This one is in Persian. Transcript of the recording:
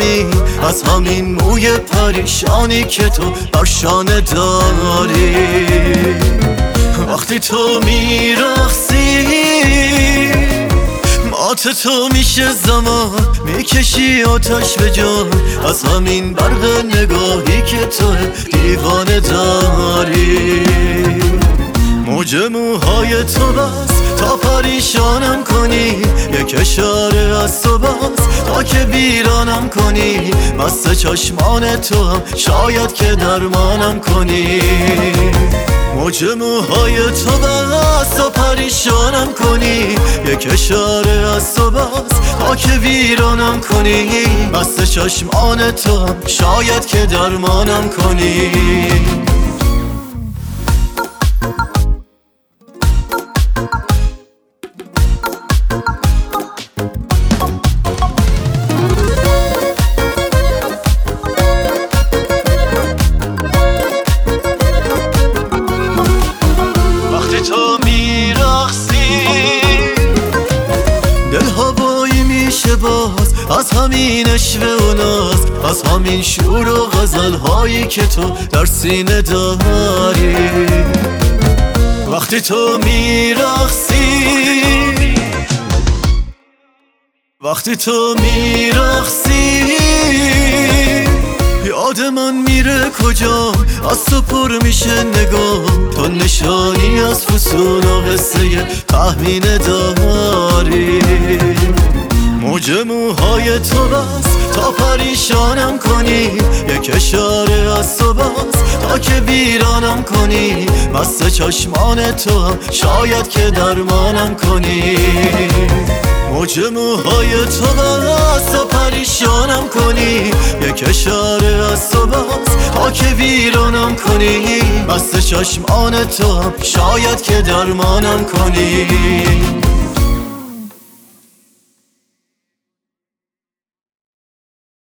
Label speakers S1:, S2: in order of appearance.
S1: زمین، از همین موی پریشانی که تو بر شانه داری. وقتی تو میرقصی مات تو میشه زمان، میکشی آتش به جان، از همین برق نگاهی که تو دیوانه داری. موج موهای تو بس تا پریشانم کنی، یک اشاره از تو بس تا که ویرانم کنی. مست چشمان تو هم شاید که درمانم کنی. موج موهای تو بس تا پریشانم کنی، یک اشاره از تو بس تا که ویرانم کنی. مست چشمان تو هم شاید که درمانم کنی. تو میرقصی دل هوایی میشه باز، از همین اشوه و ناز، از همین شور و غزل هایی که تو در سینه داری. وقتی تو میرقصی، وقتی تو میرقصی یاد من میره کجا، از تو پر میشه نگاه، تو نشانی از فسون و قصه تحمین داری. موج موهای تو بس تا پریشانم کنی، یک اشاره از تو بس تا که ویرانم کنی. مست چشمان تو هم شاید که درمانم کنی. موج موهای تو بس تا پریشانم کنی، یک اشاره از تو بس تا که ویرانم کنی. مست چشمان تو هم شاید که درمانم کنی.